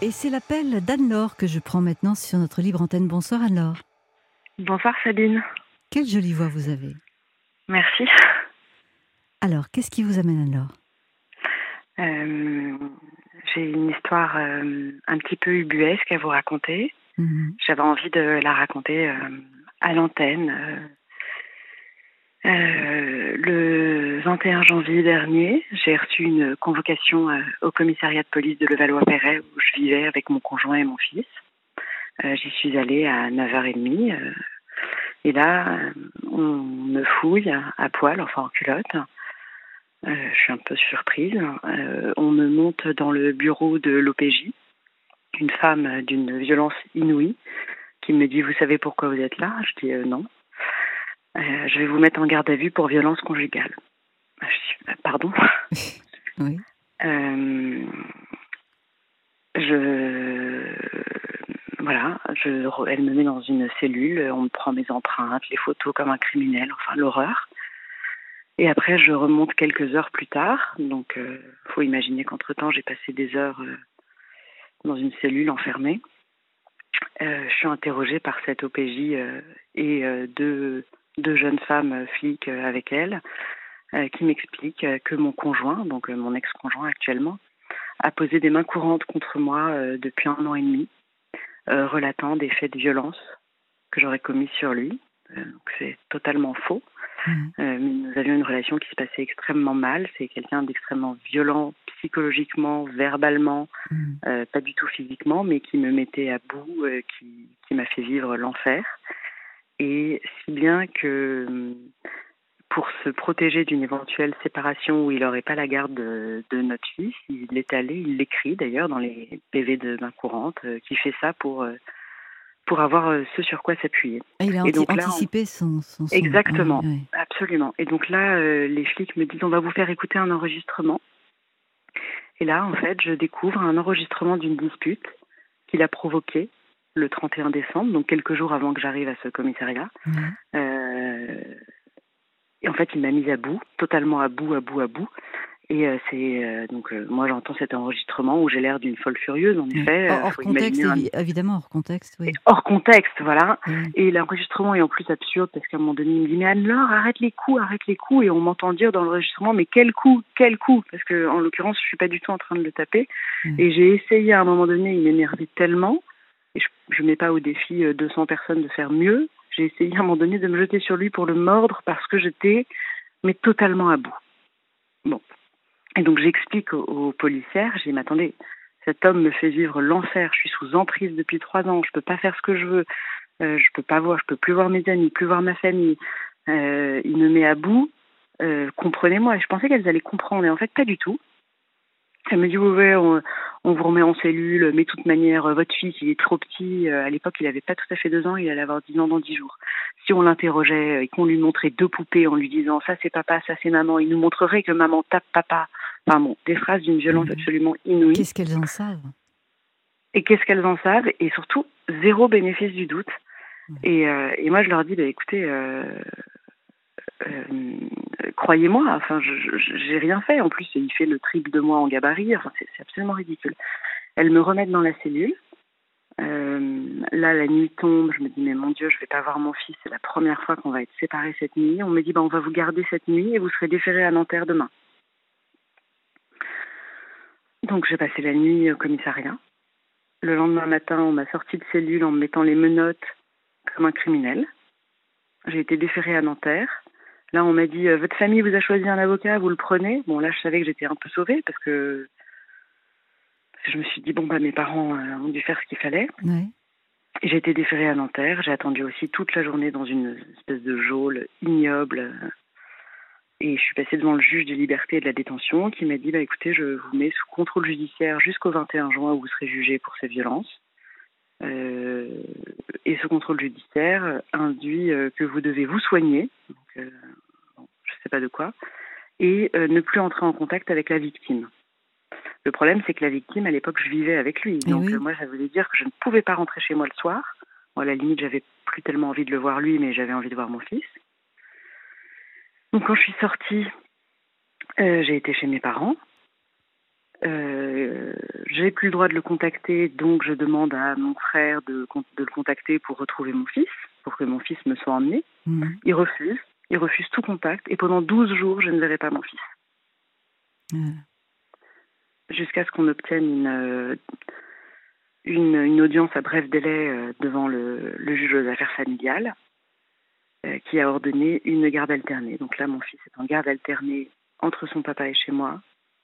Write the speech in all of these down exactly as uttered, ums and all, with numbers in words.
Et c'est l'appel d'Anne-Laure que je prends maintenant sur notre libre antenne. Bonsoir Anne-Laure. Bonsoir Sabine. Quelle jolie voix vous avez. Merci. Alors, qu'est-ce qui vous amène Anne-Laure? euh, J'ai une histoire euh, un petit peu ubuesque à vous raconter. Mmh. J'avais envie de la raconter euh, à l'antenne. Euh, euh, le vingt et un janvier dernier, j'ai reçu une convocation euh, au commissariat de police de Levallois-Perret où je vivais avec mon conjoint et mon fils. Euh, j'y suis allée à neuf heures trente. Euh, et là, on me fouille à poil, enfin en culotte. Euh, je suis un peu surprise. Euh, on me monte dans le bureau de l'O P J, une femme d'une violence inouïe, qui me dit « Vous savez pourquoi vous êtes là ?» Je dis euh, « Non. Euh, je vais vous mettre en garde à vue pour violence conjugale. » Je dis « Pardon ?» Oui. euh, Je... Voilà, je... elle me met dans une cellule, on me prend mes empreintes, les photos comme un criminel, enfin l'horreur. Et après, je remonte quelques heures plus tard. Donc, il euh, faut imaginer qu'entre-temps, j'ai passé des heures euh, dans une cellule enfermée. Euh, je suis interrogée par cette O P J euh, et euh, deux, deux jeunes femmes euh, flics euh, avec elle euh, qui m'expliquent euh, que mon conjoint, donc euh, mon ex-conjoint actuellement, a posé des mains courantes contre moi euh, depuis un an et demi, euh, relatant des faits de violence que j'aurais commis sur lui. Euh, donc c'est totalement faux. Mmh. Euh, nous avions une relation qui se passait extrêmement mal. C'est quelqu'un d'extrêmement violent psychologiquement, verbalement, Mmh. euh, pas du tout physiquement, mais qui me mettait à bout, euh, qui, qui m'a fait vivre l'enfer. Et si bien que pour se protéger d'une éventuelle séparation où il n'aurait pas la garde de, de notre fils, il est allé, il l'écrit d'ailleurs dans les P V de main courante, euh, qui fait ça pour... Euh, pour avoir euh, ce sur quoi s'appuyer. Ah, il a Et anti- donc là, on... anticipé son... son, son... Exactement, Oui, oui. absolument. Et donc là, euh, les flics me disent on va vous faire écouter un enregistrement. Et là, en fait, je découvre un enregistrement d'une dispute qu'il a provoquée le trente et un décembre, donc quelques jours avant que j'arrive à ce commissariat. Oui. Euh... Et en fait, il m'a mise à bout, totalement à bout, à bout, à bout. Et euh, c'est euh, donc euh, moi j'entends cet enregistrement où j'ai l'air d'une folle furieuse. En Oui. effet, Hors, euh, hors faut contexte, imaginer un... évi- évidemment, hors contexte, oui. hors contexte, voilà. Oui, oui. Et l'enregistrement est en plus absurde parce qu'à un moment donné, il me dit « Mais Anne-Laure, arrête les coups, arrête les coups !» Et on m'entend dire dans l'enregistrement « Mais quel coup, quel coup ?» Parce que en l'occurrence, je suis pas du tout en train de le taper. Oui. Et j'ai essayé à un moment donné, il m'énervait tellement, et je ne mets pas au défi euh, deux cents personnes de faire mieux, j'ai essayé à un moment donné de me jeter sur lui pour le mordre parce que j'étais mais totalement à bout. Bon. Et donc j'explique aux, aux policières, j'ai dit « Mais attendez, cet homme me fait vivre l'enfer, je suis sous emprise depuis trois ans, je peux pas faire ce que je veux, euh, je peux pas voir, je peux plus voir mes amis, plus voir ma famille, euh, il me met à bout, euh, comprenez-moi. » Et je pensais qu'elles allaient comprendre, et en fait pas du tout. Elle me dit « Oui, oui, on, on vous remet en cellule, mais de toute manière, votre fils, il est trop petit, euh, à l'époque il avait pas tout à fait deux ans, il allait avoir dix ans dans dix jours. Si on l'interrogeait et qu'on lui montrait deux poupées en lui disant « Ça c'est papa, ça c'est maman », il nous montrerait que maman tape papa. » Enfin bon, des phrases d'une violence Mmh. absolument inouïe. Qu'est-ce qu'elles en savent? Et qu'est-ce qu'elles en savent? Et surtout, zéro bénéfice du doute. Oui. Et, euh, et moi, je leur dis, bah, écoutez, euh, euh, croyez-moi, enfin, je, je, j'ai rien fait. En plus, il fait le triple de moi en gabarit. Enfin, c'est, c'est absolument ridicule. Elles me remettent dans la cellule. Euh, là, la nuit tombe. Je me dis, mais mon Dieu, je vais pas voir mon fils. C'est la première fois qu'on va être séparés cette nuit. On me dit, bah, on va vous garder cette nuit et vous serez déférés à Nanterre demain. Donc, j'ai passé la nuit au commissariat. Le lendemain matin, on m'a sorti de cellule en me mettant les menottes comme un criminel. J'ai été déférée à Nanterre. Là, on m'a dit euh, « Votre famille vous a choisi un avocat, vous le prenez ?» Bon, là, je savais que j'étais un peu sauvée parce que je me suis dit « Bon, bah, mes parents euh, ont dû faire ce qu'il fallait. Oui. » J'ai été déférée à Nanterre. J'ai attendu aussi toute la journée dans une espèce de geôle ignoble. Et je suis passée devant le juge des libertés et de la détention qui m'a dit bah, « Écoutez, je vous mets sous contrôle judiciaire jusqu'au vingt et un juin où vous serez jugé pour ces violences. Euh, et ce contrôle judiciaire induit euh, que vous devez vous soigner, donc, euh, bon, je ne sais pas de quoi, et euh, ne plus entrer en contact avec la victime. » Le problème, c'est que la victime, à l'époque, je vivais avec lui. Et Donc oui. euh, moi, ça voulait dire que je ne pouvais pas rentrer chez moi le soir. Bon, à la limite, j'avais plus tellement envie de le voir lui, mais j'avais envie de voir mon fils. Donc quand je suis sortie, euh, j'ai été chez mes parents. Euh, j'ai plus le droit de le contacter, donc je demande à mon frère de, de le contacter pour retrouver mon fils, pour que mon fils me soit emmené. Mmh. Il refuse, il refuse tout contact, et pendant douze jours, je ne verrai pas mon fils. Mmh. Jusqu'à ce qu'on obtienne une, une, une audience à bref délai devant le, le juge aux affaires familiales, euh, qui a ordonné une garde alternée. Donc là, mon fils est en garde alternée entre son papa et chez moi.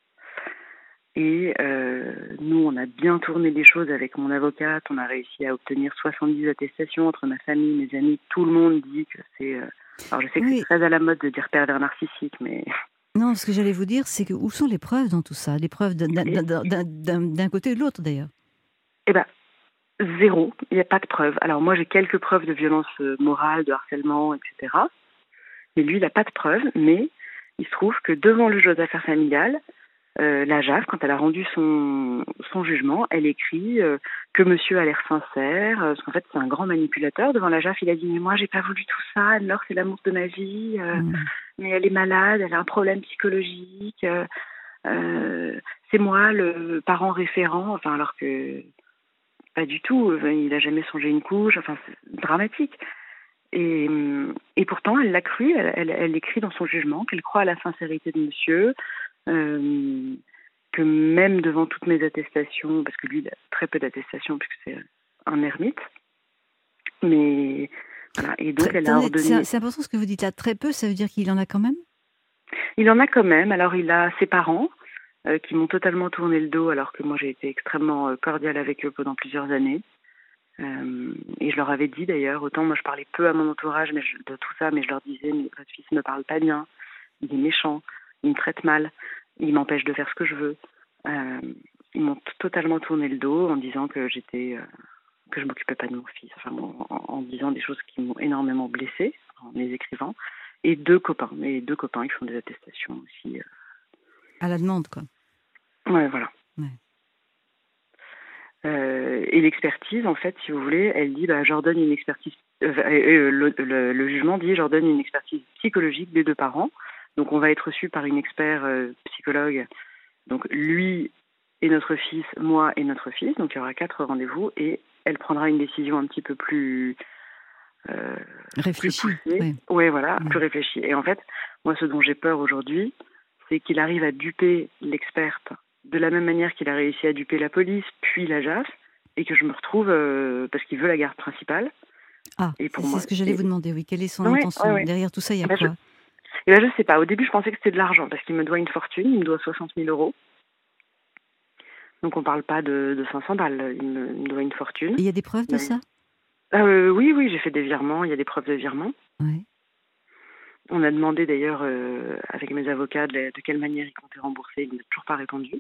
Et euh, nous, on a bien tourné les choses avec mon avocate. On a réussi à obtenir soixante-dix attestations entre ma famille, mes amis. Tout le monde dit que c'est... Euh... Alors, je sais que oui. C'est très à la mode de dire pervers narcissique, mais... Non, ce que j'allais vous dire, c'est que où sont les preuves dans tout ça? Les preuves d'un, d'un, d'un, d'un, d'un côté ou de l'autre, d'ailleurs? Eh bien, zéro. Il n'y a pas de preuves. Alors, moi, j'ai quelques preuves de violence morale, de harcèlement, et cetera. Mais lui, il n'a pas de preuves. Mais il se trouve que devant le juge aux affaires familiales, Euh, la J A F, quand elle a rendu son, son jugement, elle écrit euh, que monsieur a l'air sincère, euh, parce qu'en fait c'est un grand manipulateur. Devant la J A F, il a dit mais moi j'ai pas voulu tout ça, Anne-Laure c'est l'amour de ma vie, euh, mmh. mais elle est malade, elle a un problème psychologique, euh, euh, c'est moi le parent référent, enfin alors que pas du tout, il a jamais songé une couche, enfin c'est dramatique. Et, et pourtant elle l'a cru, elle, elle, elle écrit dans son jugement qu'elle croit à la sincérité de monsieur. Euh, que même devant toutes mes attestations, parce que lui il a très peu d'attestations puisque c'est un ermite, mais voilà, et donc très, elle a ordonné... C'est, c'est important ce que vous dites là, très peu, ça veut dire qu'il en a quand même? Il en a quand même, alors il a ses parents euh, qui m'ont totalement tourné le dos alors que moi j'ai été extrêmement euh, cordiale avec eux pendant plusieurs années. Euh, et je leur avais dit d'ailleurs, autant moi je parlais peu à mon entourage mais je, de tout ça, mais je leur disais mais votre fils ne me parle pas bien, il est méchant, il me traite mal, il m'empêche de faire ce que je veux. Euh, ils m'ont t- totalement tourné le dos en disant que j'étais, euh, que je m'occupais pas de mon fils, enfin en, en disant des choses qui m'ont énormément blessée en les écrivant. Et deux copains, et deux copains qui font des attestations aussi. Euh... À la demande, quoi. Ouais, voilà. Ouais. Euh, et l'expertise, en fait, si vous voulez, elle dit, bah, j'ordonne une expertise. Euh, euh, le, le, le jugement dit, j'ordonne une expertise psychologique des deux parents. Donc, on va être reçu par une expert euh, psychologue. Donc, lui et notre fils, moi et notre fils. Donc, il y aura quatre rendez-vous et elle prendra une décision un petit peu plus euh, réfléchie. Oui, ouais, voilà, ouais. plus réfléchie. Et en fait, moi, ce dont j'ai peur aujourd'hui, c'est qu'il arrive à duper l'experte de la même manière qu'il a réussi à duper la police, puis la J A F, et que je me retrouve euh, parce qu'il veut la garde principale. Ah, et pour c'est moi, ce que j'allais et... vous demander. Oui, quelle est son ouais, intention ouais, ouais. Derrière tout ça, il y a ben, quoi? je... Eh ben, je sais pas. Au début, je pensais que c'était de l'argent parce qu'il me doit une fortune. Il me doit soixante mille euros. Donc, on parle pas de, de cinq cents balles. Il me, il me doit une fortune. Et il y a des preuves de ben, ça? euh, Oui, oui, j'ai fait des virements. Il y a des preuves de virement. Ouais. On a demandé d'ailleurs euh, avec mes avocats de, de quelle manière il comptait rembourser. Il n'a toujours pas répondu.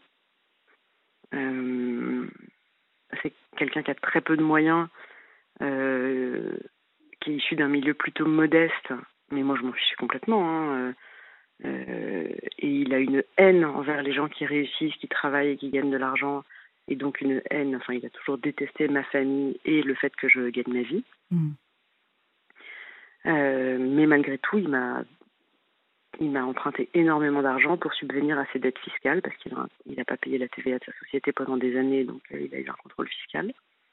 Euh, c'est quelqu'un qui a très peu de moyens, euh, qui est issu d'un milieu plutôt modeste. Mais moi, je m'en fiche complètement. Hein. Euh, et il a une haine envers les gens qui réussissent, qui travaillent et qui gagnent de l'argent, et donc une haine, enfin il a toujours détesté ma famille et le fait que je gagne ma vie. Mmh. Euh, mais malgré tout, il m'a, il m'a emprunté énormément d'argent pour subvenir à ses dettes fiscales, parce qu'il n'a il a pas payé la T V A de sa société pendant des années, donc euh, il a eu un contrôle fiscal.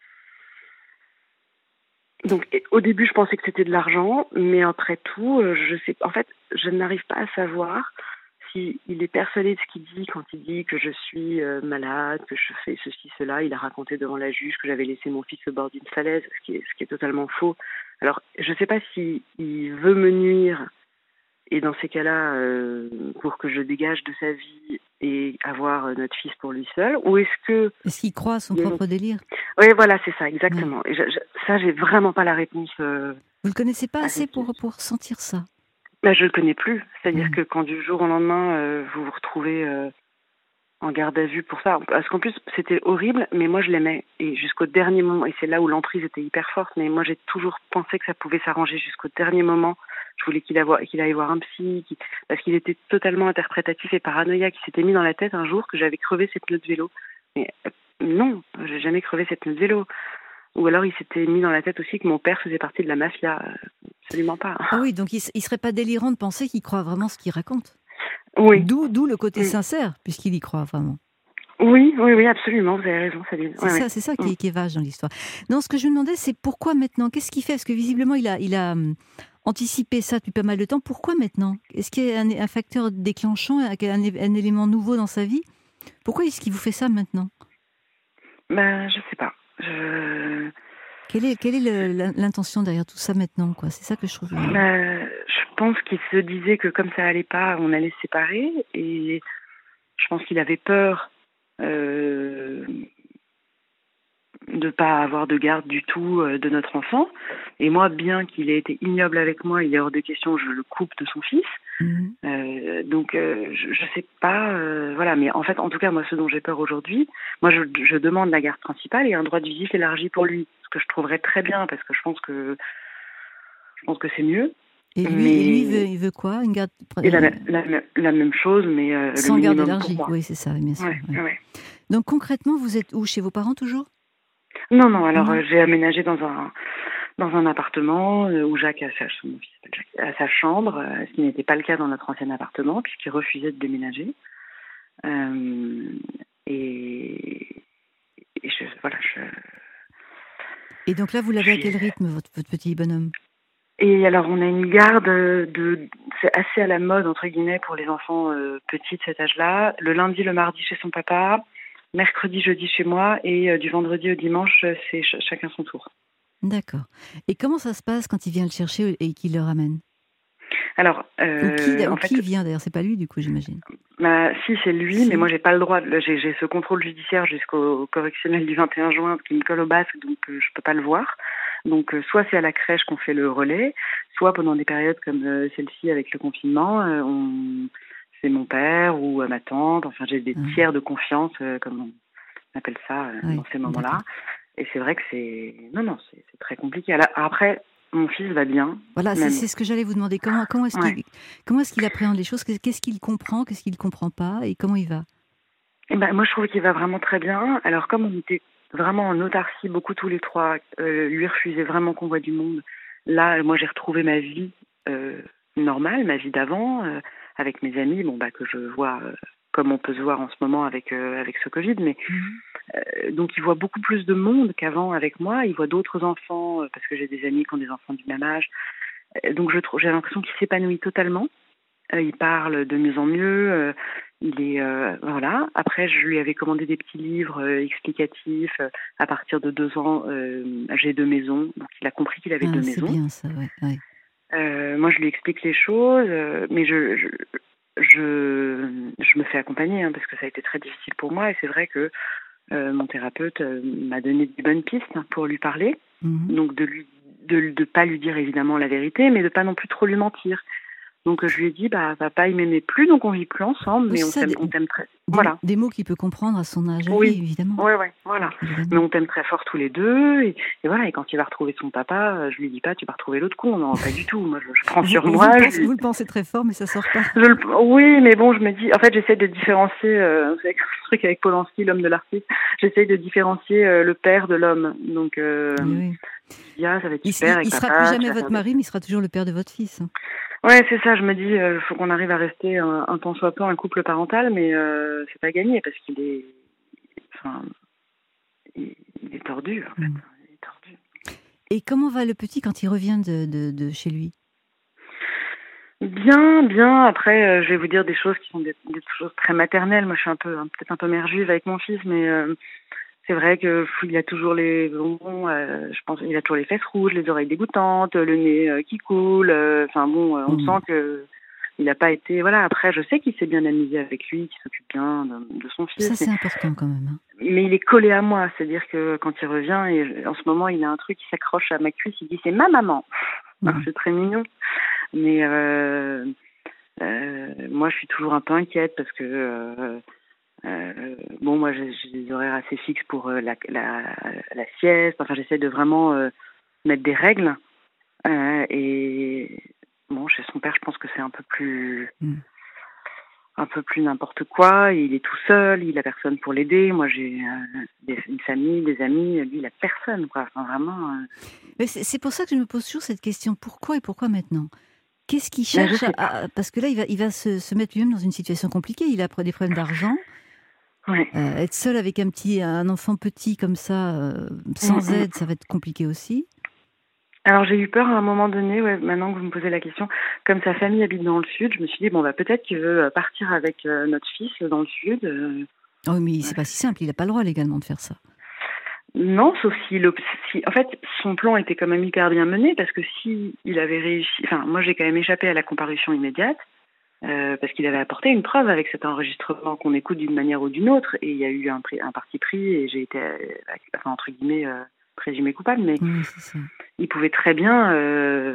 Donc, au début, je pensais que c'était de l'argent, mais après tout, je sais, en fait, je n'arrive pas à savoir s'il est persuadé de ce qu'il dit quand il dit que je suis euh, malade, que je fais ceci, cela. Il a raconté devant la juge que j'avais laissé mon fils au bord d'une falaise, ce qui est, ce qui est totalement faux. Alors, je ne sais pas s'il veut me nuire, et dans ces cas-là, euh, pour que je dégage de sa vie et avoir euh, notre fils pour lui seul, ou est-ce que... Est-ce qu'il croit à son propre délire? Oui, voilà, c'est ça, exactement. Ouais. Et je, je, ça, j'ai vraiment pas la réponse. Euh, Vous le connaissez pas assez pour, pour sentir ça? Ben, je le connais plus. C'est-à-dire mmh. que quand du jour au lendemain, euh, vous vous retrouvez euh, en garde à vue pour ça. Parce qu'en plus, c'était horrible, mais moi, je l'aimais. Et jusqu'au dernier moment, et c'est là où l'emprise était hyper forte, mais moi, j'ai toujours pensé que ça pouvait s'arranger jusqu'au dernier moment. Je voulais qu'il, avo- qu'il aille voir un psy, qu'il... parce qu'il était totalement interprétatif et paranoïaque. Il s'était mis dans la tête un jour que j'avais crevé ses pneus de vélo. Mais euh, non, j'ai jamais crevé ses pneus de vélo. Ou alors il s'était mis dans la tête aussi que mon père faisait partie de la mafia. Absolument pas. Ah oui, donc il ne serait pas délirant de penser qu'il croit vraiment ce qu'il raconte. Oui. D'où, d'où le côté oui. sincère, puisqu'il y croit vraiment. Oui, oui, oui, absolument, vous avez raison, Sabine. C'est Ouais, ça, ouais. c'est ça Mm. qui est, qui est vache dans l'histoire. Non, ce que je me demandais, c'est pourquoi maintenant? Qu'est-ce qu'il fait? Parce que visiblement, il a, il a hum, anticipé ça depuis pas mal de temps. Pourquoi maintenant? Est-ce qu'il y a un, un facteur déclenchant, un, un é- un élément nouveau dans sa vie? Pourquoi est-ce qu'il vous fait ça maintenant? Ben, je sais pas. Je, Quelle est, quelle est le- l'in- l'intention derrière tout ça maintenant, quoi? C'est ça que je trouve. euh, ben, je pense qu'il se disait que comme ça allait pas, on allait se séparer. Et je pense qu'il avait peur euh, de pas avoir de garde du tout euh, de notre enfant. Et moi, bien qu'il ait été ignoble avec moi, il est hors de question, je le coupe de son fils. mhm. Euh, donc, euh, je, je sais pas, euh, voilà. Mais en fait, en tout cas, moi, ce dont j'ai peur aujourd'hui, moi, je, je demande la garde principale et un droit de visite élargi pour lui, ce que je trouverais très bien, parce que je pense que je pense que c'est mieux. Et lui, et lui il veut, Mais il veut quoi? Une garde et la, euh, la, la même chose, mais euh, le sans garde minimum pour élargie. moi. Oui, c'est ça, oui, bien sûr. Ouais, Oui. ouais. Donc concrètement, vous êtes où? Chez vos parents toujours? Non, non. Alors, Non. euh, j'ai aménagé dans un dans un appartement euh, où Jacques a sa, mon fils s'appelle Jacques, a sa chambre, euh, ce qui n'était pas le cas dans notre ancien appartement, puisqu'il refusait de déménager. Euh, et, et je, voilà, je, Et donc là, vous je l'avez à suis. quel rythme, votre, votre petit bonhomme? Et alors, on a une garde de, c'est assez à la mode entre guillemets pour les enfants euh, petits de cet âge-là. Le lundi, le mardi chez son papa, mercredi, jeudi chez moi, et euh, du vendredi au dimanche, euh, c'est ch- chacun son tour. D'accord. Et comment ça se passe quand il vient le chercher et qu'il le ramène? Alors, Ou qui, euh, ou en fait, qui vient d'ailleurs? C'est pas lui, du coup, j'imagine. bah, si c'est lui, mais Si. moi j'ai pas le droit. de- J'ai, j'ai ce contrôle judiciaire jusqu'au correctionnel du vingt et un juin qui me colle au basque, donc euh, je peux pas le voir. Donc euh, soit c'est à la crèche qu'on fait le relais, soit pendant des périodes comme euh, celle-ci avec le confinement, euh, on... c'est mon père ou euh, ma tante. Enfin, j'ai des Ah, tiers de confiance, euh, comme on appelle ça euh, oui, dans ces d'accord. moments-là. Et c'est vrai que c'est non, non, c'est, c'est très compliqué. Alors, après, mon fils va bien, Voilà, c'est même. c'est ce que j'allais vous demander. Comment, comment est-ce Ouais. qu'il, comment est-ce qu'il appréhende les choses? Qu'est- Qu'est-ce qu'il comprend? Qu'est-ce qu'il ne comprend pas? Et comment il va? Eh ben, moi, je trouve qu'il va vraiment très bien. Alors, comme on était vraiment en autarcie, beaucoup tous les trois, euh, lui refusait vraiment qu'on voit du monde. Là, moi, j'ai retrouvé ma vie euh, normale, ma vie d'avant, euh, avec mes amis, bon, bah, que je vois euh, comme on peut se voir en ce moment avec, euh, avec ce Covid. Mais Mhm. euh, donc, il voit beaucoup plus de monde qu'avant avec moi. Il voit d'autres enfants, euh, parce que j'ai des amis qui ont des enfants du même âge. Euh, donc, je trouve, j'ai l'impression qu'il s'épanouit totalement. Euh, il parle de mieux en mieux. euh, il est euh, voilà. Après, je lui avais commandé des petits livres euh, explicatifs. euh, à partir de deux ans, euh, j'ai deux maisons, donc il a compris qu'il avait Ah, deux c'est maisons. bien ça, ouais, ouais. Euh, moi, je lui explique les choses, euh, mais je, je je je me fais accompagner hein, parce que ça a été très difficile pour moi. Et c'est vrai que euh, mon thérapeute euh, m'a donné des bonnes pistes hein, pour lui parler. Mhm. Donc de lui de de pas lui dire évidemment la vérité, mais de pas non plus trop lui mentir. Donc je lui ai dit, bah papa il m'aimait plus, donc on vit plus ensemble, Oui, mais c'est on ça, t'aime, des, on t'aime très. des, Voilà. des mots qu'il peut comprendre à son âge à lui, Oui. évidemment. Ouais, ouais, voilà. Mais évidemment. on t'aime très fort tous les deux, et, et voilà. Et quand il va retrouver son papa, euh, je lui dis pas, tu vas retrouver l'autre con, non, pas du tout. Moi, je, je prends Vous, sur vous, moi. le Je, pensez, lui- vous le pensez très fort, mais ça sort pas. je le- oui, mais bon, je me dis, en fait, j'essaie de différencier. Euh, vous savez, le truc avec Polanski, l'homme de l'artiste. J'essaie de différencier euh, le père de l'homme. Donc, euh, Oui, oui. je dis, ah, ça va être Il, super il, avec il sera plus papa. Tu jamais vas votre faire des... mari, mais il sera toujours le père de votre fils. Ouais, c'est ça. Je me dis, il faut qu'on arrive à rester un, un temps soit peu un couple parental, mais euh, c'est pas gagné parce qu'il est, enfin, il, il est tordu en fait. Mm. Il est tordu. Et comment va le petit quand il revient de, de, de chez lui? Bien, bien. Après, euh, je vais vous dire des choses qui sont des, des choses très maternelles. Moi, je suis un peu, hein, peut-être un peu mère juive avec mon fils, mais euh, c'est vrai que pff, il a toujours les bonbons. Euh, je pense, il a toujours les fesses rouges, les oreilles dégoûtantes, le nez euh, qui coule. euh, Enfin bon, euh, on Mm. sent que il n'a pas été. Voilà. Après, je sais qu'il s'est bien amusé avec lui, qu'il s'occupe bien de, de son fils, Ça, mais, c'est important quand même. Hein. mais il est collé à moi. C'est-à-dire que quand il revient, et en ce moment, il a un truc qui s'accroche à ma cuisse. Il dit c'est ma maman. Alors, Mm. c'est très mignon, mais euh, euh, moi, je suis toujours un peu inquiète parce que euh, euh, bon, moi, j'ai, j'ai des horaires assez fixes pour euh, la, la, la sieste. Enfin, j'essaie de vraiment euh, mettre des règles. Euh, et bon, chez son père, je pense que c'est un peu plus, Mm. un peu plus n'importe quoi. Il est tout seul, il a personne pour l'aider. Moi, j'ai euh, des, une famille, des amis. Lui, il a personne, quoi. Enfin, vraiment. Euh... Mais c'est c'est pour ça que je me pose toujours cette question. Pourquoi et pourquoi maintenant? Qu'est-ce qu'il Ben, je cherche à, sais pas. à- Parce que là, il va, il va se, se mettre lui-même dans une situation compliquée. Il a des problèmes d'argent. Ouais. Euh, être seul avec un petit, un enfant petit comme ça, euh, sans Mm, mm. aide, ça va être compliqué aussi. Alors j'ai eu peur à un moment donné, ouais, maintenant que vous me posez la question, comme sa famille habite dans le sud, je me suis dit bon bah peut-être qu'il veut euh, partir avec euh, notre fils dans le sud. euh, Oh, mais ouais. c'est pas si simple, il n'a pas le droit légalement de faire ça. Non, sauf si, l'op- si en fait son plan était quand même hyper bien mené parce que si il avait réussi, enfin moi j'ai quand même échappé à la comparution immédiate euh, parce qu'il avait apporté une preuve avec cet enregistrement qu'on écoute d'une manière ou d'une autre et il y a eu un, pri- un parti pris et j'ai été euh, enfin, entre guillemets euh, présumé coupable, mais Oui, c'est ça. il pouvait très bien, euh,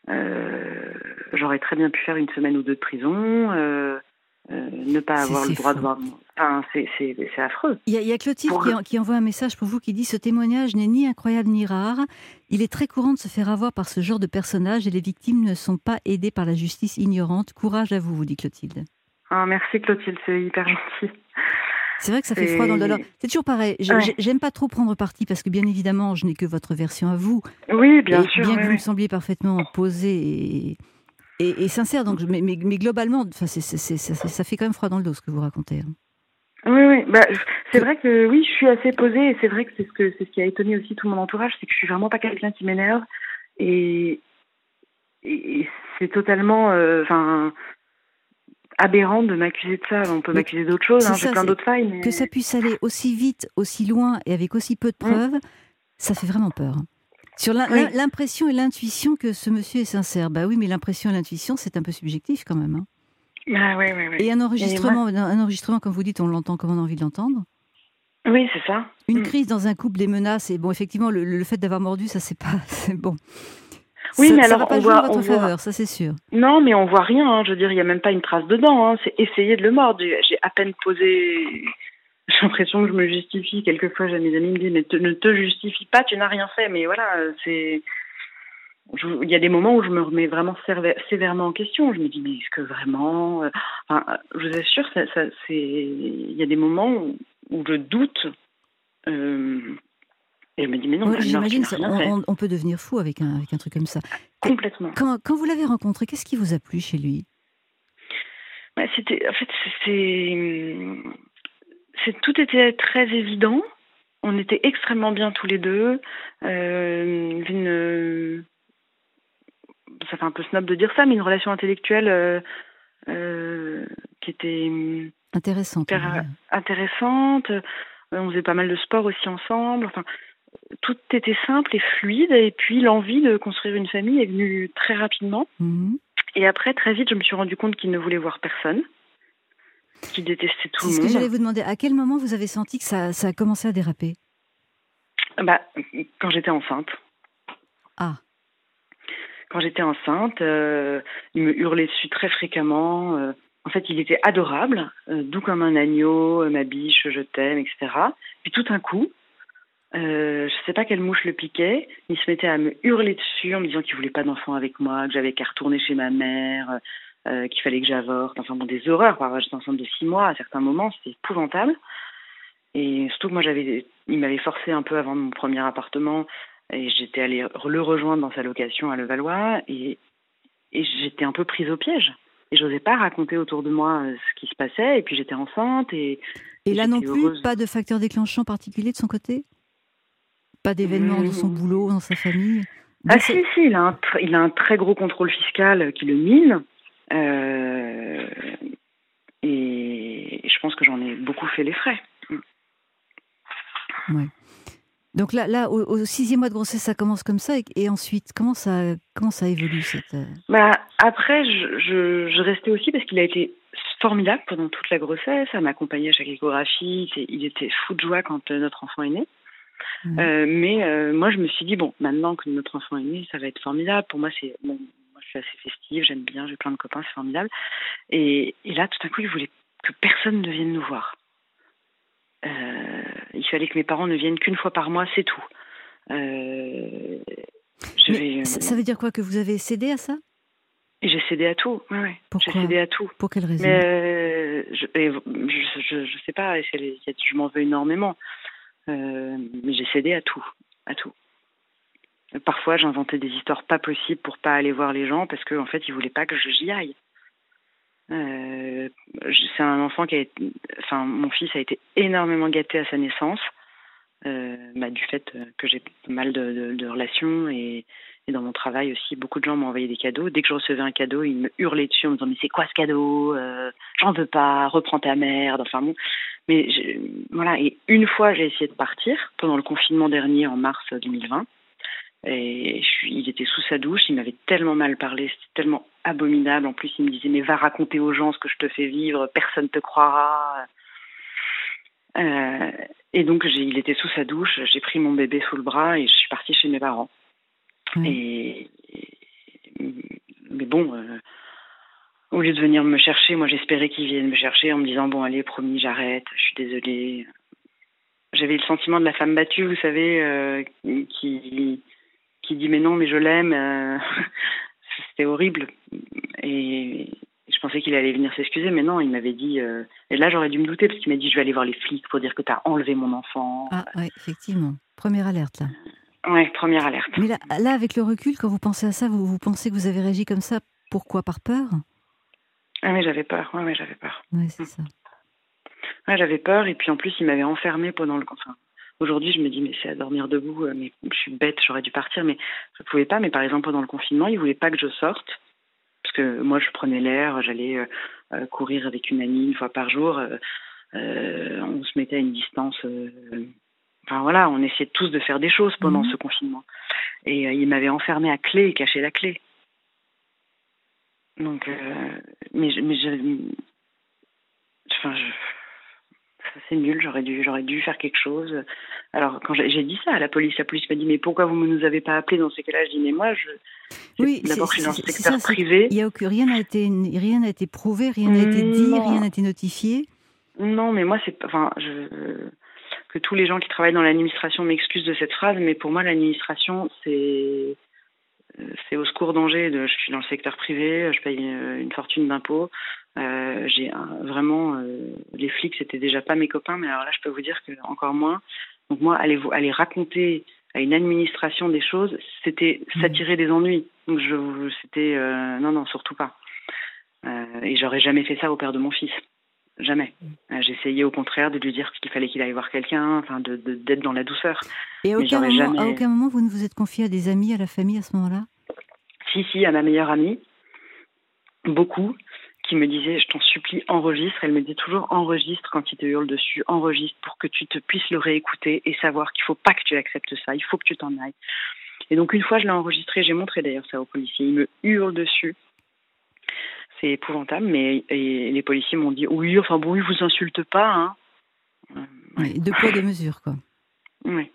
euh, j'aurais très bien pu faire une semaine ou deux de prison, euh, euh, ne pas C'est avoir le c'est droit de fou. voir. Enfin, c'est c'est c'est affreux. Il y a, il y a Clotilde Pour qui, en- qui envoie un message pour vous qui dit « Ce témoignage n'est ni incroyable ni rare. Il est très courant de se faire avoir par ce genre de personnage et les victimes ne sont pas aidées par la justice ignorante. Courage à vous », vous dit Clotilde. ah, merci Clotilde, c'est hyper gentil. C'est vrai que ça fait froid dans le dos. Alors, C'est c'est toujours pareil. Je- je- ouais. J'aime pas trop prendre parti parce que bien évidemment, je n'ai que votre version à vous. Oui, bien Et sûr, bien que ouais, vous me ouais. sembliez parfaitement posé et, et, et sincère, donc, je- mais, mais, mais globalement, enfin, c'est, c'est, c'est- ça, ça fait quand même froid dans le dos ce que vous racontez. Hein. Oui, oui. Bah, c'est Que, vrai que oui, je suis assez posée et c'est vrai que c'est ce que c'est ce qui a étonné aussi tout mon entourage, c'est que je suis vraiment pas quelqu'un qui m'énerve et, et, et c'est totalement, euh, enfin, aberrant de m'accuser de ça. On peut mais m'accuser d'autres choses, c'est hein, j'ai ça, plein c'est d'autres failles, que ça mais puisse aller aussi vite, aussi loin et avec aussi peu de Mm. preuves, ça fait vraiment peur. Hein. Sur l'im- l'im- Oui. l'impression et l'intuition que ce monsieur est sincère. Bah oui, mais l'impression et l'intuition, c'est un peu subjectif quand même. Hein. Ah ouais, ouais, ouais. Et un Et moi, enregistrement, un enregistrement, comme vous dites, on l'entend comme on a envie de l'entendre. oui, c'est ça. Une Mm. crise dans un couple, des menaces, et bon, effectivement, le, le fait d'avoir mordu, ça c'est pas, c'est bon, Oui, ça, mais ça va alors on pas jouer en voit, on votre voit. faveur, ça c'est sûr. Non, mais on voit rien. Hein. Je veux dire, il y a même pas une trace dedans. Hein. C'est essayer de le mordre. J'ai à peine posé. J'ai l'impression que je me justifie. Quelquefois, j'ai mes amis me disent mais te- ne te justifie pas, tu n'as rien fait. Mais voilà, euh, c'est. je- Il y a des moments où je me remets vraiment sévè- sévèrement en question. Je me dis mais est-ce que vraiment. euh, Enfin, euh, je vous assure, ça, ça, c'est. Il y a des moments où, où je doute. euh, Et je me dis mais non, Moi, Anne-Laure, tu j'imagine, n'as ça- rien fait. on, on- on peut devenir fou avec un, avec un truc comme ça. Que- Complètement. Quand, quand vous l'avez rencontré, qu'est-ce qui vous a plu chez lui? Ouais, c'était, en fait, c'est, c'est, tout était très évident. On était extrêmement bien tous les deux. Euh, une, ça fait un peu snob de dire ça, mais une relation intellectuelle euh, euh, qui était Intéressante, on va hyper dire. intéressante. On faisait pas mal de sport aussi ensemble. Enfin, tout était simple et fluide. Et puis l'envie de construire une famille est venue très rapidement. Mhm. Et après, très vite, je me suis rendu compte qu'il ne voulait voir personne, qu'il détestait tout C'est le ce que monde. j'allais vous demander. À quel moment vous avez senti que ça, ça a commencé à déraper? Bah, quand j'étais enceinte. Ah, Quand j'étais enceinte, euh, il me hurlait dessus très fréquemment. euh. En fait, il était adorable, euh, doux comme un agneau, euh, ma biche, je t'aime, et cetera. Puis tout d'un coup, euh, je sais pas quelle mouche le piquait, il se mettait à me hurler dessus en me disant qu'il voulait pas d'enfant avec moi, que j'avais qu'à retourner chez ma mère, euh, qu'il fallait que j'avorte. Enfin bon, des horreurs. Par j'étais enceinte de six mois à certains moments, c'était épouvantable. Et surtout que moi, j'avais, il m'avait forcé un peu avant mon premier appartement et j'étais allée le rejoindre dans sa location à Levallois et, et j'étais un peu prise au piège. Et j'osais pas raconter autour de moi euh, ce qui se passait. Et puis j'étais enceinte et, et et là non j'étais plus, heureuse. pas de facteur déclenchant particulier de son côté? Pas d'événement dans son Mmh. boulot, dans sa famille? Ah Dès ce- si, si, il a, un tr- il a un très gros contrôle fiscal qui le mine. Euh, et je pense que j'en ai beaucoup fait les frais. Ouais. Donc là, là au, au sixième mois de grossesse, ça commence comme ça. Et, et ensuite, comment ça, comment ça évolue cette... euh, Bah, après, je, je, je restais aussi parce qu'il a été formidable pendant toute la grossesse, à m'accompagner à chaque échographie. C'est- Il était fou de joie quand euh, notre enfant est né. ouais. Euh, mais euh, moi, je me suis dit, bon, maintenant que notre enfant est né, ça va être formidable. Pour moi, c'est bon, moi, je suis assez festive, j'aime bien, j'ai plein de copains, c'est formidable. Et, et là, tout à coup, il voulait que personne ne vienne nous voir. Euh, il fallait que mes parents ne viennent qu'une fois par mois, c'est tout. Euh, je Mais vais, ça, euh, ça veut dire quoi? Que vous avez cédé à ça? et j'ai cédé à tout. Ouais, ouais. J'ai Pourquoi? cédé à tout. Pour quelle raison? Mais euh, je, et je, je, je sais pas, c'est les- je m'en veux énormément. Euh, mais j'ai cédé à tout, à tout. Parfois, j'inventais des histoires pas possibles pour pas aller voir les gens parce qu'en en fait, ils voulaient pas que je- j'y aille. Euh, c'est un enfant qui a été, enfin, mon fils a été énormément gâté à sa naissance, euh, bah, du fait que j'ai pas mal de, de, de relations et, et dans mon travail aussi, beaucoup de gens m'ont envoyé des cadeaux. Dès que je recevais un cadeau, ils me hurlaient dessus en me disant mais c'est quoi ce cadeau, euh, j'en veux pas, reprends ta merde. Enfin bon, mais je, voilà. Et une fois, j'ai essayé de partir pendant le confinement dernier en mars deux mille vingt. Et je suis, il était sous sa douche, il m'avait tellement mal parlé, c'était tellement abominable. En plus, il me disait mais va raconter aux gens ce que je te fais vivre, personne te croira. Euh, et donc, j'ai, il était sous sa douche, j'ai pris mon bébé sous le bras et je suis partie chez mes parents. Mmh. Et, et, mais bon, euh, au lieu de venir me chercher, moi j'espérais qu'il vienne me chercher en me disant bon allez, promis, j'arrête, je suis désolée. J'avais le sentiment de la femme battue, vous savez, euh, qui qui dit mais non, mais je l'aime. Euh, c'était horrible. Et je pensais qu'il allait venir s'excuser, mais non, il m'avait dit... Euh, et là, j'aurais dû me douter, parce qu'il m'a dit, je vais aller voir les flics pour dire que tu as enlevé mon enfant. Ah oui, effectivement. Première alerte, là. Oui, première alerte. Mais là, là, avec le recul, quand vous pensez à ça, vous, vous pensez que vous avez réagi comme ça, pourquoi? Par peur? Ah oui, j'avais peur. Oui, ouais, j'avais peur. Oui, c'est mmh. ça. Ouais, j'avais peur, et puis en plus, il m'avait enfermée pendant le... Enfin, aujourd'hui, je me dis, mais c'est à dormir debout, mais je suis bête, j'aurais dû partir, mais je ne pouvais pas. Mais par exemple, pendant le confinement, il ne voulait pas que je sorte. Parce que moi, je prenais l'air, j'allais euh, courir avec une amie une fois par jour. Euh, euh, on se mettait à une distance. Euh, enfin voilà, on essayait tous de faire des choses pendant mmh. ce confinement. Et euh, il m'avait enfermé à clé et caché la clé. Donc, euh, mais, mais je, enfin, je, ça c'est nul. J'aurais dû, j'aurais dû faire quelque chose. Alors quand j'ai, j'ai dit ça à la police, la police m'a dit mais pourquoi vous ne nous avez pas appelé dans ces cas-là? Je dis mais moi je Oui, d'abord, je suis dans le secteur ça, privé. Il y a aucun, rien n'a été, rien n'a été prouvé, rien n'a été dit, non. rien n'a été notifié. Non, mais moi, c'est, enfin, je, que tous les gens qui travaillent dans l'administration m'excusent de cette phrase, mais pour moi, l'administration, c'est, c'est au secours danger. De, je suis dans le secteur privé, je paye une, une fortune d'impôts. Euh, j'ai un, vraiment, euh, les flics, c'était déjà pas mes copains, mais alors là, je peux vous dire que encore moins. Donc moi, aller, aller raconter à une administration des choses, c'était s'attirer des ennuis. Donc je, c'était euh, non, non, surtout pas. Euh, et j'aurais jamais fait ça au père de mon fils, jamais. Euh, j'essayais au contraire de lui dire qu'il fallait qu'il aille voir quelqu'un, enfin de, de, d'être dans la douceur. Et à aucun, moment, jamais... à aucun moment vous ne vous êtes confié à des amis, à la famille à ce moment-là? Si, si, à ma meilleure amie, beaucoup, qui me disait, je t'en supplie, enregistre. Elle me dit toujours, enregistre quand il te hurle dessus, enregistre pour que tu te puisses le réécouter et savoir qu'il ne faut pas que tu acceptes ça, il faut que tu t'en ailles. Et donc une fois, je l'ai enregistré, j'ai montré d'ailleurs ça aux policiers, il me hurle dessus. C'est épouvantable, mais et les policiers m'ont dit, oui, enfin bon, ils vous insultent pas, hein. Euh, ouais. Oui, de poids, de mesure, quoi. Oui.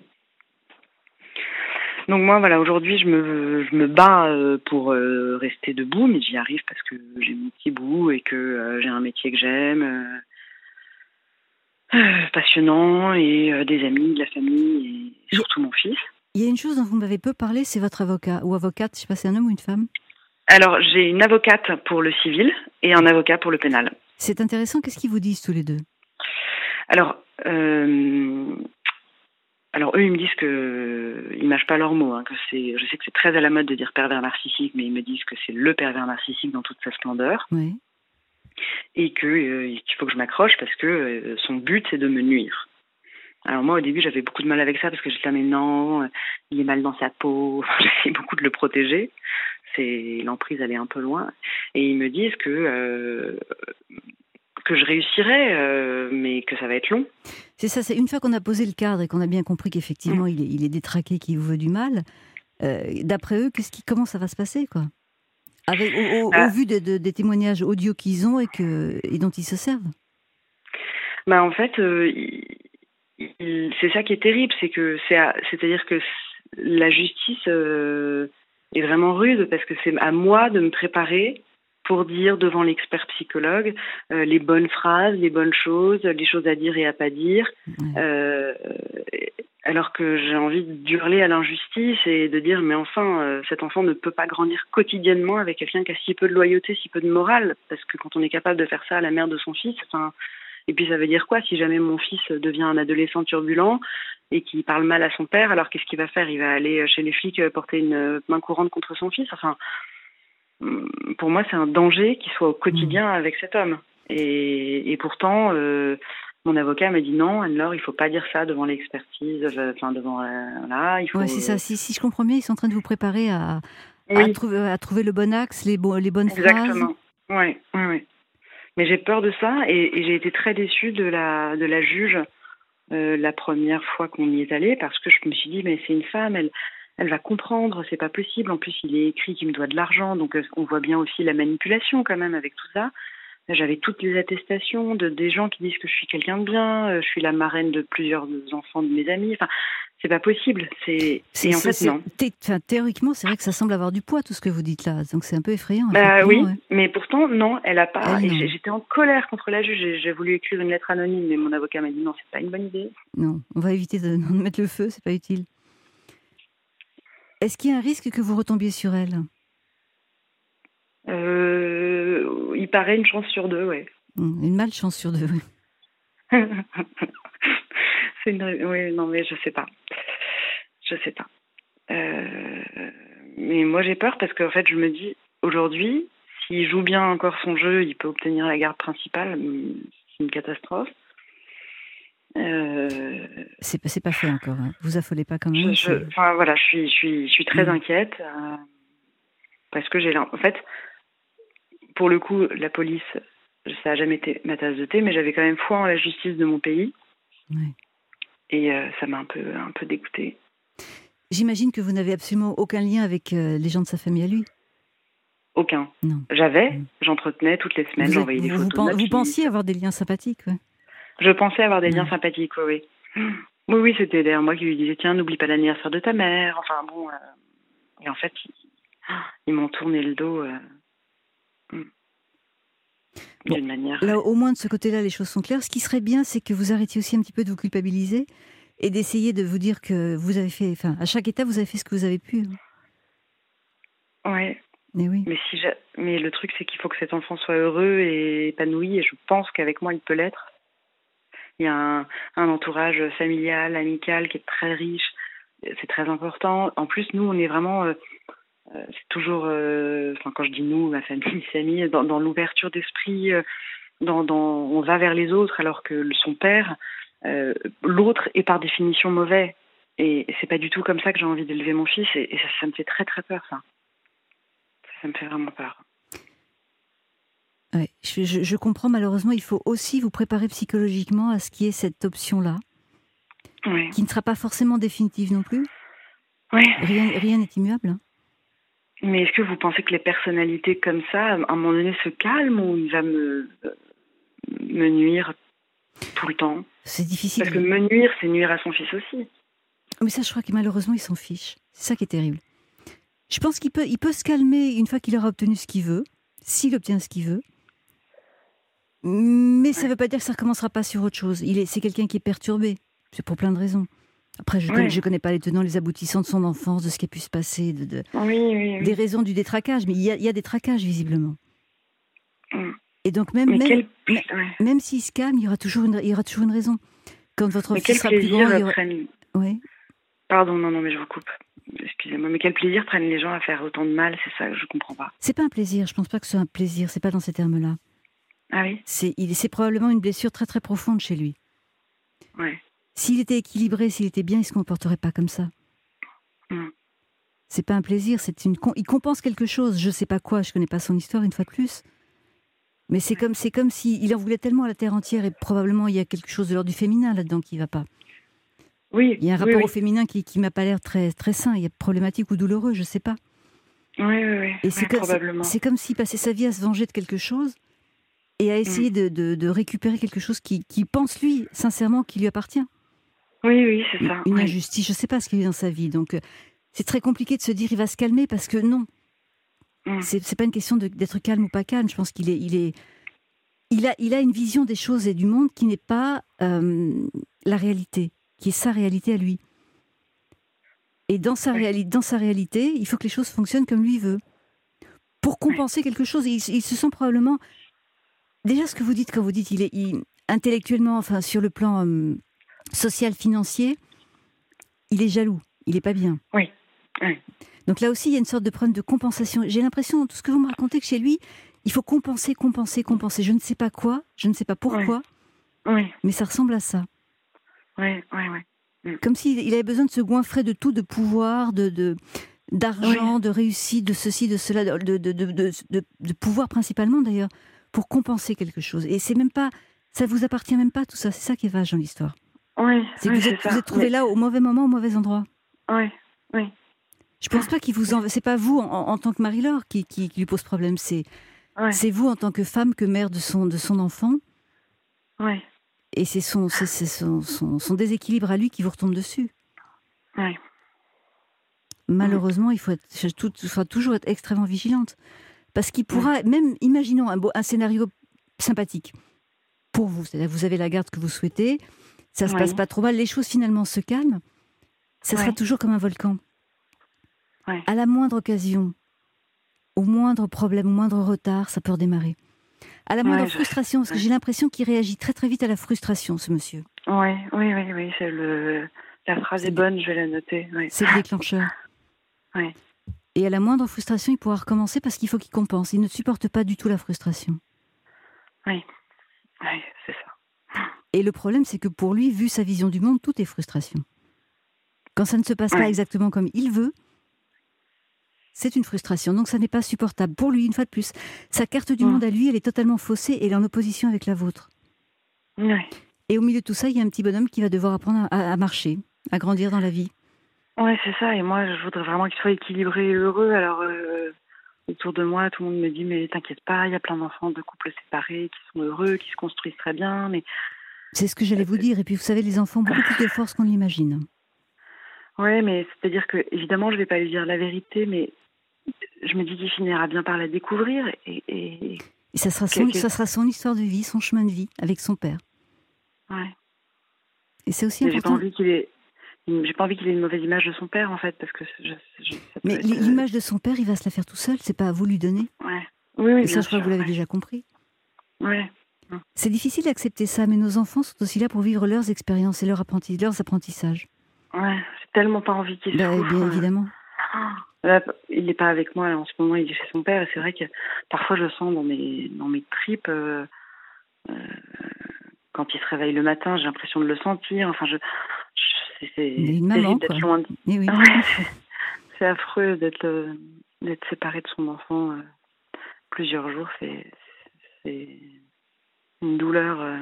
Donc moi, voilà, aujourd'hui, je me, je me bats pour euh, rester debout, mais j'y arrive parce que j'ai mon petit bout et que euh, j'ai un métier que j'aime, euh, euh, passionnant, et euh, des amis, de la famille, et surtout mon fils. Il y a une chose dont vous m'avez peu parlé, c'est votre avocat ou avocate, je ne sais pas si c'est un homme ou une femme. Alors, j'ai une avocate pour le civil et un avocat pour le pénal. C'est intéressant, qu'est-ce qu'ils vous disent tous les deux? Alors, euh, alors eux, ils me disent que ils mâchent pas leurs mots. Hein, que c'est, je sais que c'est très à la mode de dire pervers narcissique, mais ils me disent que c'est le pervers narcissique dans toute sa splendeur. Oui. Et que euh, qu'il faut que je m'accroche parce que euh, son but, c'est de me nuire. Alors moi, au début, j'avais beaucoup de mal avec ça parce que j'étais là, mais non, il est mal dans sa peau. J'essayais beaucoup de le protéger. C'est, l'emprise allait un peu loin. Et ils me disent que euh, que je réussirai, euh, mais que ça va être long. C'est ça, c'est une fois qu'on a posé le cadre et qu'on a bien compris qu'effectivement, mmh. il, est, il est détraqué, qu'il vous veut du mal, euh, d'après eux, qu'est-ce qui, comment ça va se passer, quoi? Avec, au, au, bah, au vu de, de, des témoignages audio qu'ils ont et, que, et dont ils se servent. Bah en fait, euh, il, il, c'est ça qui est terrible, c'est que c'est à, c'est-à-dire que la justice euh, est vraiment rude parce que c'est à moi de me préparer pour dire devant l'expert psychologue euh, les bonnes phrases, les bonnes choses, les choses à dire et à pas dire, ouais. euh, alors que j'ai envie d'hurler à l'injustice et de dire mais enfin euh, cet enfant ne peut pas grandir quotidiennement avec quelqu'un qui a si peu de loyauté, si peu de morale, parce que quand on est capable de faire ça à la mère de son fils, enfin, et puis ça veut dire quoi si jamais mon fils devient un adolescent turbulent et qui parle mal à son père, alors qu'est-ce qu'il va faire? Il va aller chez les flics porter une main courante contre son fils, enfin. pour moi, c'est un danger qu'il soit au quotidien mmh. avec cet homme. Et, et pourtant, euh, mon avocat m'a dit non, Anne-Laure, il faut pas dire ça devant l'expertise, enfin devant euh, là, il faut. Ouais, c'est ça. Si, si je comprends bien, ils sont en train de vous préparer à, oui. à, trouver, à trouver le bon axe, les, bo- les bonnes Exactement. phrases. Oui, oui, oui. Mais j'ai peur de ça et, et j'ai été très déçue de la de la juge euh, la première fois qu'on y est allé parce que je me suis dit mais c'est une femme, elle elle va comprendre, c'est pas possible. En plus, il est écrit qu'il me doit de l'argent, donc on voit bien aussi la manipulation quand même avec tout ça. J'avais toutes les attestations de des gens qui disent que je suis quelqu'un de bien, euh, je suis la marraine de plusieurs enfants de mes amis. Enfin, c'est pas possible. C'est, c'est et en ça, fait non. Thé... Enfin, théoriquement, c'est vrai que ça semble avoir du poids tout ce que vous dites là, donc c'est un peu effrayant. Bah oui, ouais. mais pourtant non, elle a pas. Elle, et j'étais en colère contre la juge. J'ai, j'ai voulu écrire une lettre anonyme, mais mon avocat m'a dit non, c'est pas une bonne idée. Non, on va éviter de, de mettre le feu, c'est pas utile. Est-ce qu'il y a un risque que vous retombiez sur elle ? euh, Il paraît une chance sur deux, ouais. Une malchance sur deux, oui. c'est une... Oui, non, mais je sais pas. Je sais pas. Euh... Mais moi, j'ai peur parce qu'en fait, je me dis, aujourd'hui, s'il joue bien encore son jeu, il peut obtenir la garde principale. C'est une catastrophe. Euh... C'est, c'est pas fait encore. Hein. Vous affolez pas quand même. Je, je, enfin, voilà, je suis, je suis, je suis très mmh. inquiète euh, parce que j'ai... En fait, pour le coup, la police... Ça n'a jamais été ma tasse de thé, mais j'avais quand même foi en la justice de mon pays. Oui. Et euh, ça m'a un peu, un peu dégoûtée. J'imagine que vous n'avez absolument aucun lien avec euh, les gens de sa famille à lui. Aucun. Non. J'avais, non. j'entretenais toutes les semaines, vous j'envoyais êtes, des vous, photos. Vous, vous pensiez avoir des liens sympathiques, ouais. Je pensais avoir des non. liens sympathiques, oui, oui. Oui, oui, c'était d'ailleurs moi qui lui disais, tiens, n'oublie pas l'anniversaire de ta mère. Enfin bon, euh... et en fait, ils, ils m'ont tourné le dos... Euh... Bon, d'une manière... Là, au moins de ce côté-là, les choses sont claires. Ce qui serait bien, c'est que vous arrêtiez aussi un petit peu de vous culpabiliser et d'essayer de vous dire que vous avez fait, enfin, à chaque étape, vous avez fait ce que vous avez pu. Ouais. Mais oui. Mais si, j'a... mais le truc, c'est qu'il faut que cet enfant soit heureux et épanoui, et je pense qu'avec moi, il peut l'être. Il y a un, un entourage familial, amical, qui est très riche. C'est très important. En plus, nous, on est vraiment... Euh, Euh, c'est toujours, euh, enfin, quand je dis nous, ma famille, mes amis, dans, dans l'ouverture d'esprit, euh, dans, dans, on va vers les autres, alors que son père, euh, l'autre est par définition mauvais. Et, et c'est pas du tout comme ça que j'ai envie d'élever mon fils, et, et ça, ça me fait très très peur, ça. Ça, ça me fait vraiment peur. Ouais, je, je, je comprends, malheureusement, il faut aussi vous préparer psychologiquement à ce qui est cette option-là, ouais. qui ne sera pas forcément définitive non plus. Ouais. Rien, rien n'est immuable, hein. Mais est-ce que vous pensez que les personnalités comme ça, à un moment donné, se calment ou il va me, me nuire tout le temps ? C'est difficile. Parce que me nuire, c'est nuire à son fils aussi. Mais ça, je crois que malheureusement, il s'en fiche. C'est ça qui est terrible. Je pense qu'il peut, il peut se calmer une fois qu'il aura obtenu ce qu'il veut, s'il obtient ce qu'il veut. Mais ça ne ouais. veut pas dire que ça ne recommencera pas sur autre chose. Il est, c'est quelqu'un qui est perturbé. C'est pour plein de raisons. Après, je ne ouais. connais, connais pas les tenants, les aboutissants de son enfance, de ce qui a pu se passer, de, de, oui, oui, oui. des raisons du détraquage. Mais il y a, il y a des traquages, visiblement. Mm. Et donc, même, même, quel... même, ouais. même s'il se calme, il y aura toujours une, il y aura toujours une raison. Quand votre mais fils sera plus grand, il y aura... prennent... ouais. Pardon, non, non, mais je vous coupe. Excusez-moi, mais quel plaisir prennent les gens à faire autant de mal, c'est ça que je comprends pas. C'est pas un plaisir, je pense pas que ce soit un plaisir, c'est pas dans ces termes-là. Ah oui ? C'est, il, c'est probablement une blessure très très profonde chez lui. Ouais. S'il était équilibré, s'il était bien, il se comporterait pas comme ça. Mm. C'est pas un plaisir, c'est une, il compense quelque chose, je sais pas quoi, je connais pas son histoire une fois de plus. Mais c'est comme, c'est comme s'il en voulait tellement à la terre entière et probablement il y a quelque chose de l'ordre du féminin là-dedans qui va pas. Oui. Il y a un rapport oui, oui. au féminin qui, qui m'a pas l'air très, très sain, il y a problématique ou douloureux, je sais pas. Oui, oui, oui. Et c'est, oui, comme, probablement. c'est, c'est comme s'il passait sa vie à se venger de quelque chose et à essayer mm. de, de, de récupérer quelque chose qui, qui pense lui, sincèrement, qui lui appartient. Oui, oui, c'est ça. Une oui. injustice, je ne sais pas ce qu'il y a eu dans sa vie. Donc, c'est très compliqué de se dire il va se calmer parce que non. Mm. C'est, c'est pas une question de, d'être calme ou pas calme. Je pense qu'il est, il est, il a, il a une vision des choses et du monde qui n'est pas euh, la réalité, qui est sa réalité à lui. Et dans sa, oui. réali- dans sa réalité, il faut que les choses fonctionnent comme lui veut. Pour compenser oui. quelque chose, il, il se sent probablement... Déjà, ce que vous dites quand vous dites il est il, intellectuellement, enfin, sur le plan... Euh, social, financier, il est jaloux, il n'est pas bien. Oui. oui. Donc là aussi, il y a une sorte de problème de compensation. J'ai l'impression, dans tout ce que vous me racontez, que chez lui, il faut compenser, compenser, compenser. Je ne sais pas quoi, je ne sais pas pourquoi, oui. Oui. mais ça ressemble à ça. Oui, oui, oui. Mm. Comme s'il avait besoin de se goinfrer de tout, de pouvoir, de, de, d'argent, Oui. de réussite, de ceci, de cela, de, de, de, de, de, de pouvoir principalement d'ailleurs, pour compenser quelque chose. Et c'est même pas, ça vous appartient même pas tout ça. C'est ça qui est vache dans l'histoire. Oui, c'est que oui, vous êtes, c'est vous ça. êtes trouvé Mais... là au mauvais moment, au mauvais endroit. Oui, oui. Je pense pas qu'il vous en... C'est pas vous en, en tant que Marie-Laure qui, qui, qui lui pose problème. C'est, Ouais. c'est vous en tant que femme, que mère de son, de son enfant. Oui. Et c'est son, c'est, c'est son, son, son déséquilibre à lui qui vous retombe dessus. Oui. Malheureusement, il faut, être, tout, faut toujours être extrêmement vigilante. Parce qu'il pourra, oui. même, imaginons un, beau, un scénario sympathique pour vous. C'est-à-dire que vous avez la garde que vous souhaitez, ça ne se oui. passe pas trop mal, les choses finalement se calment. Ça oui. sera toujours comme un volcan. Oui. À la moindre occasion, au moindre problème, au moindre retard, ça peut redémarrer. À la moindre ouais, frustration, parce que ouais. j'ai l'impression qu'il réagit très très vite à la frustration, ce monsieur. Oui, oui, oui, oui, c'est le... la phrase c'est est bonne, je vais la noter. Oui. C'est le déclencheur. Oui. Et à la moindre frustration, il pourra recommencer parce qu'il faut qu'il compense. Il ne supporte pas du tout la frustration. Oui, oui, c'est ça. Et le problème, c'est que pour lui, vu sa vision du monde, tout est frustration. Quand ça ne se passe oui. pas exactement comme il veut, c'est une frustration. Donc ça n'est pas supportable. Pour lui, une fois de plus, sa carte du mmh. monde à lui, elle est totalement faussée et elle est en opposition avec la vôtre. Oui. Et au milieu de tout ça, il y a un petit bonhomme qui va devoir apprendre à, à marcher, à grandir dans la vie. Oui, c'est ça. Et moi, je voudrais vraiment qu'il soit équilibré et heureux. Alors, euh, autour de moi, tout le monde me dit, mais t'inquiète pas, il y a plein d'enfants de couples séparés qui sont heureux, qui se construisent très bien. Mais c'est ce que j'allais vous dire. Et puis, vous savez, les enfants ont beaucoup plus de force qu'on l'imagine. Oui, mais c'est-à-dire que, évidemment, je ne vais pas lui dire la vérité, mais je me dis qu'il finira bien par la découvrir. Et, et... et ça, sera son, ça sera son histoire de vie, son chemin de vie avec son père. Oui. Et c'est aussi mais important. J'ai pas envie qu'il ait... J'ai pas envie qu'il ait une mauvaise image de son père, en fait, parce que... Je, je, mais être... l'image de son père, il va se la faire tout seul, c'est pas à vous lui donner. Ouais. Oui, oui, et ça, bien je crois sûr, que vous l'avez ouais. déjà compris. Oui. C'est difficile d'accepter ça, mais nos enfants sont aussi là pour vivre leurs expériences et leurs, apprenti... leurs apprentissages. Ouais, j'ai tellement pas envie qu'il bah, souffre. Bien évidemment. Là, il n'est pas avec moi, là, en ce moment, il est chez son père, et c'est vrai que parfois, je le sens dans mes, dans mes tripes... Euh, euh, quand il se réveille le matin, j'ai l'impression de le sentir. Enfin, je, je c'est, une maman, quoi. Loin de... Mais oui. Ouais, c'est, c'est affreux d'être, euh, d'être séparé de son enfant euh, plusieurs jours. C'est, c'est une douleur. Euh,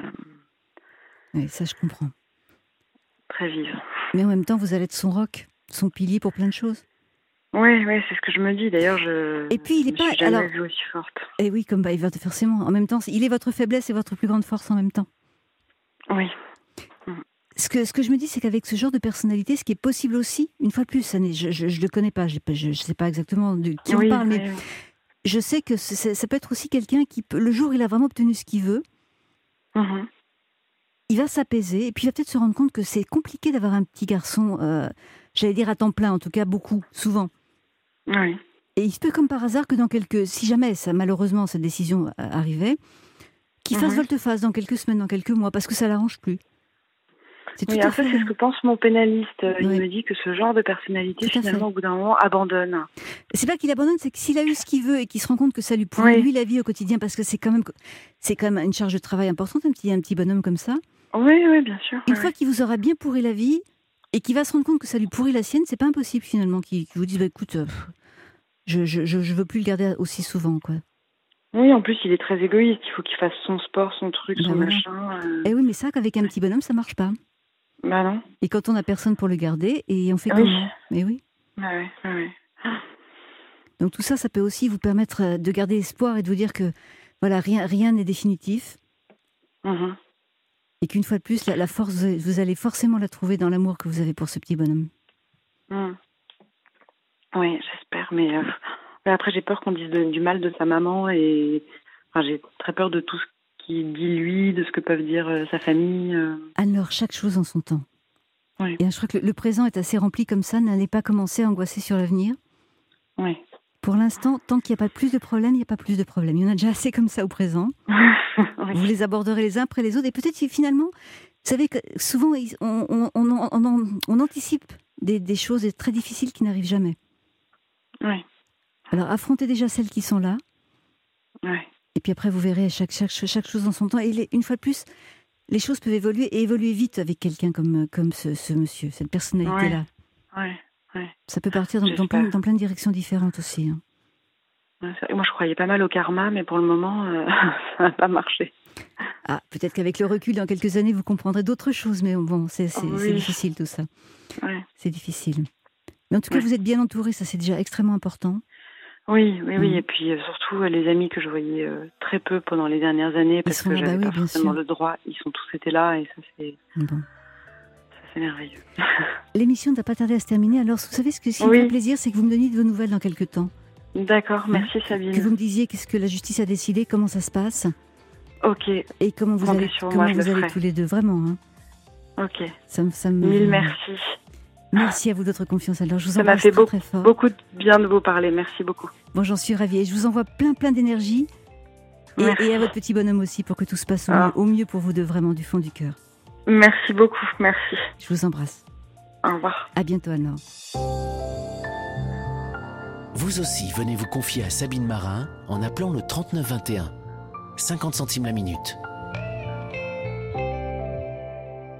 oui, ça, je comprends. Très vive. Mais en même temps, vous allez être son roc, son pilier pour plein de choses. Oui, oui, c'est ce que je me dis. D'ailleurs, je. Et puis, il est je pas. Me suis jamais alors. vue aussi forte. Et oui, comme bah, il va forcément. En même temps, il est votre faiblesse et votre plus grande force en même temps. Oui. Ce que, ce que je me dis, c'est qu'avec ce genre de personnalité, ce qui est possible aussi, une fois de plus, ça n'est, je ne le connais pas, je ne sais pas exactement de qui oui, on parle, oui, mais oui. je sais que c'est, ça peut être aussi quelqu'un qui, peut, le jour où il a vraiment obtenu ce qu'il veut, mm-hmm. il va s'apaiser, et puis il va peut-être se rendre compte que c'est compliqué d'avoir un petit garçon, euh, j'allais dire à temps plein, en tout cas beaucoup, souvent. Oui. Et il se peut comme par hasard que dans quelques... Si jamais, ça, malheureusement, cette décision arrivait, qu'il fasse mm-hmm. volte-face dans quelques semaines, dans quelques mois, parce que ça ne l'arrange plus. C'est oui, tout à fait, c'est ce que pense mon pénaliste. Il oui. me dit que ce genre de personnalité, finalement, au bout d'un moment, abandonne. C'est pas qu'il abandonne, c'est que s'il a eu ce qu'il veut et qu'il se rend compte que ça lui pourrit, oui. lui, la vie au quotidien, parce que c'est quand même, c'est quand même une charge de travail importante, un petit, un petit bonhomme comme ça. Oui, oui, bien sûr. Une oui, fois oui. qu'il vous aura bien pourri la vie et qu'il va se rendre compte que ça lui pourrit la sienne, c'est pas impossible, finalement, qu'il, qu'il vous dise, bah, écoute, euh, je, je, je, je veux plus le garder aussi souvent, quoi. Oui, en plus, il est très égoïste. Il faut qu'il fasse son sport, son truc, ben son voilà. machin. Euh... Et oui, mais ça, qu'avec un petit bonhomme, ça marche pas. Bah non. Et quand on n'a personne pour le garder, et on fait oui. comment ? Mais oui. Ah oui, ah oui. Donc tout ça, ça peut aussi vous permettre de garder espoir et de vous dire que voilà, rien, rien n'est définitif. Mm-hmm. Et qu'une fois de plus, la, la force, vous allez forcément la trouver dans l'amour que vous avez pour ce petit bonhomme. Mm. Oui, j'espère. Mais, euh, mais après, j'ai peur qu'on dise de, du mal de sa maman. Et enfin, j'ai très peur de tout ce qu'il dit lui, de ce que peuvent dire euh, sa famille. Euh... Alors, chaque chose en son temps. Oui. Et je crois que le, le présent est assez rempli comme ça. N'allez pas commencer à angoisser sur l'avenir. Oui. Pour l'instant, tant qu'il n'y a pas plus de problèmes, il n'y a pas plus de problèmes. Il y en a déjà assez comme ça au présent. oui. Vous les aborderez les uns après les autres. Et peut-être finalement, vous savez que souvent, on, on, on, on, on anticipe des, des choses très difficiles qui n'arrivent jamais. Oui. Alors, affrontez déjà celles qui sont là. Oui. Et puis après, vous verrez chaque, chaque, chaque chose dans son temps. Et les, une fois de plus, les choses peuvent évoluer et évoluer vite avec quelqu'un comme, comme ce, ce monsieur, cette personnalité-là. Oui, oui. Ça peut partir dans, dans, plein, dans plein de directions différentes aussi. Hein. Ouais, moi, je croyais pas mal au karma, mais pour le moment, euh, ça n'a pas marché. Ah, peut-être qu'avec le recul, dans quelques années, vous comprendrez d'autres choses. Mais bon, c'est, c'est, oui. c'est difficile tout ça. Oui. C'est difficile. Mais en tout cas, oui. Vous êtes bien entouré, ça c'est déjà extrêmement important. Oui, oui, oui. Mmh. Et puis euh, surtout, euh, les amis que je voyais euh, très peu pendant les dernières années, parce que j'avais bah oui, pas forcément le droit, ils sont tous été là, et ça c'est, bon. ça, c'est merveilleux. L'émission ne va pas tarder à se terminer, alors vous savez, ce, que, ce qui oui. me fait plaisir, c'est que vous me donniez de vos nouvelles dans quelques temps. D'accord, merci hein Sabine. Que vous me disiez qu'est-ce que la justice a décidé, comment ça se passe. Ok. Et comment vous allez, comment moi, vous allez tous les deux, vraiment. Hein. Ok. Ça, ça me... Mille merci. Merci à vous de votre confiance. Alors, je vous ça m'a fait très, beaucoup, très fort. beaucoup de bien de vous parler. Merci beaucoup. Bon, j'en suis ravie. Et je vous envoie plein, plein d'énergie. Et, et à votre petit bonhomme aussi, pour que tout se passe au, ah. mieux, au mieux pour vous deux, vraiment, du fond du cœur. Merci beaucoup. Merci. Je vous embrasse. Au revoir. À bientôt, Anne-Laure. Vous aussi, venez vous confier à Sabine Marin en appelant le trente-neuf vingt et un. cinquante centimes la minute.